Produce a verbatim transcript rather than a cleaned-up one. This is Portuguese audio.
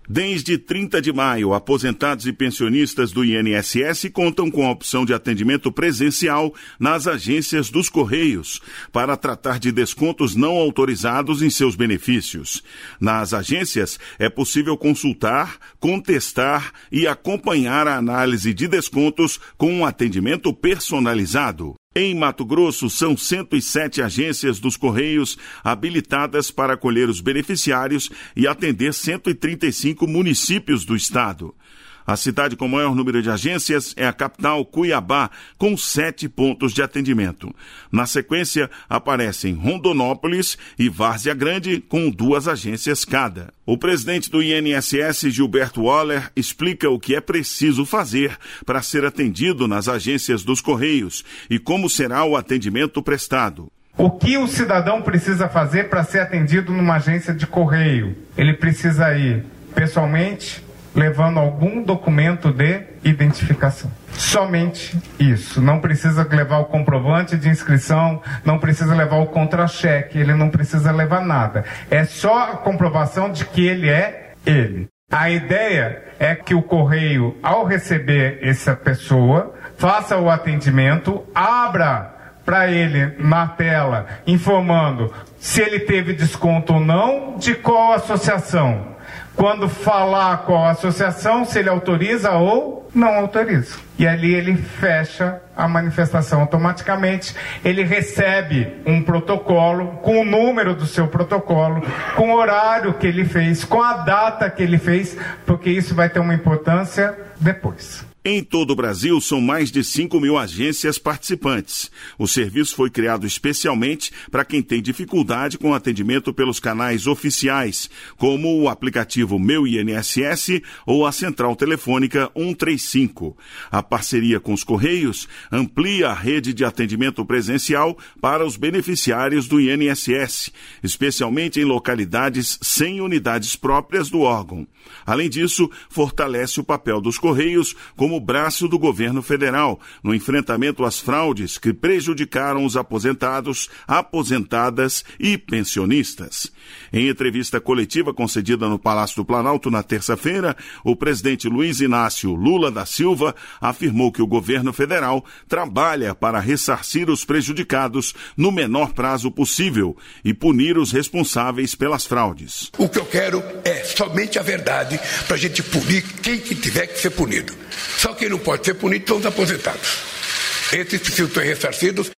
Desde trinta de maio, aposentados e pensionistas do I N S S contam com a opção de atendimento presencial nas agências dos Correios para tratar de descontos não autorizados em seus benefícios. Nas agências, é possível consultar, contestar e acompanhar a análise de descontos com um atendimento personalizado. Em Mato Grosso, são cento e sete agências dos Correios habilitadas para acolher os beneficiários e atender cento e trinta e cinco municípios do estado. A cidade com maior número de agências é a capital, Cuiabá, com sete pontos de atendimento. Na sequência, aparecem Rondonópolis e Várzea Grande, com duas agências cada. O presidente do I N S S, Gilberto Waller, explica o que é preciso fazer para ser atendido nas agências dos Correios e como será o atendimento prestado. O que o cidadão precisa fazer para ser atendido numa agência de correio? Ele precisa ir pessoalmente, levando algum documento de identificação. Somente isso. Não precisa levar o comprovante de inscrição, não precisa levar o contra-cheque, ele não precisa levar nada. É só a comprovação de que ele é ele. A ideia é que o correio, ao receber essa pessoa, faça o atendimento, abra para ele na tela, informando se ele teve desconto ou não, de qual associação. Quando falar qual associação, se ele autoriza ou não autoriza. E ali ele fecha a manifestação automaticamente. Ele recebe um protocolo com o número do seu protocolo, com o horário que ele fez, com a data que ele fez, porque isso vai ter uma importância depois. Em todo o Brasil, são mais de cinco mil agências participantes. O serviço foi criado especialmente para quem tem dificuldade com o atendimento pelos canais oficiais, como o aplicativo Meu I N S S ou a central telefônica cento e trinta e cinco. A parceria com os Correios amplia a rede de atendimento presencial para os beneficiários do I N S S, especialmente em localidades sem unidades próprias do órgão. Além disso, fortalece o papel dos Correios como braço do governo federal no enfrentamento às fraudes que prejudicaram os aposentados, aposentadas e pensionistas. Em entrevista coletiva concedida no Palácio do Planalto na terça-feira, o presidente Luiz Inácio Lula da Silva afirmou que o governo federal trabalha para ressarcir os prejudicados no menor prazo possível e punir os responsáveis pelas fraudes. O que eu quero é somente a verdade para a gente punir quem que tiver que ser punido. Só quem não pode ser punido são os aposentados. Esses precisam ser ressarcidos.